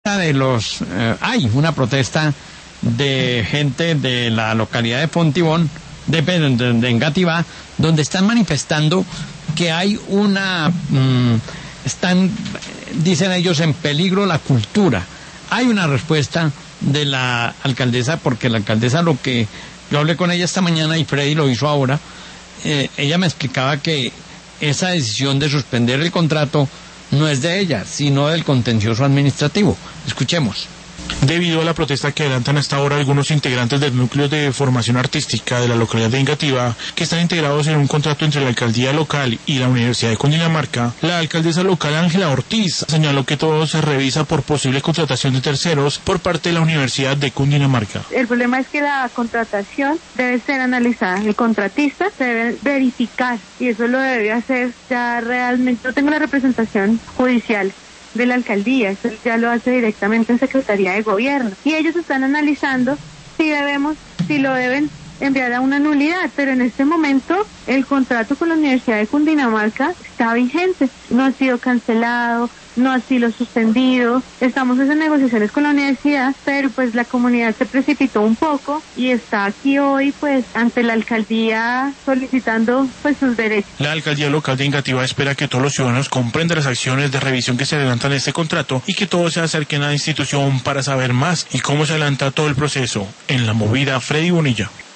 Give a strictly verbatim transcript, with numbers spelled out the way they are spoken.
de los eh, hay una protesta de gente de la localidad de Fontibón, de, de, de Engativá, donde están manifestando que hay una mmm, están, dicen ellos, en peligro la cultura. Hay una respuesta de la alcaldesa, porque la alcaldesa, lo que yo hablé con ella esta mañana y Freddy lo hizo ahora, eh, ella me explicaba que esa decisión de suspender el contrato no es de ella, sino del contencioso administrativo. Escuchemos. Debido a la protesta que adelantan hasta ahora algunos integrantes del núcleo de formación artística de la localidad de Engativá, que están integrados en un contrato entre la alcaldía local y la Universidad de Cundinamarca, la alcaldesa local Ángela Ortiz señaló que todo se revisa por posible contratación de terceros por parte de la Universidad de Cundinamarca. El problema es que la contratación debe ser analizada, el contratista se debe verificar y eso lo debe hacer ya realmente. Yo tengo la representación judicial de la alcaldía, eso ya lo hace directamente en Secretaría de Gobierno y ellos están analizando si debemos, si lo deben enviar a una nulidad, pero en este momento el contrato con la Universidad de Cundinamarca está vigente, no ha sido cancelado, no ha sido suspendido, estamos en negociaciones con la universidad, pero pues la comunidad se precipitó un poco y está aquí hoy pues ante la alcaldía solicitando pues sus derechos. La alcaldía local de Engativá espera que todos los ciudadanos comprendan las acciones de revisión que se adelantan en este contrato y que todos se acerquen a la institución para saber más y cómo se adelanta todo el proceso. En La Movida, Freddy Bonilla.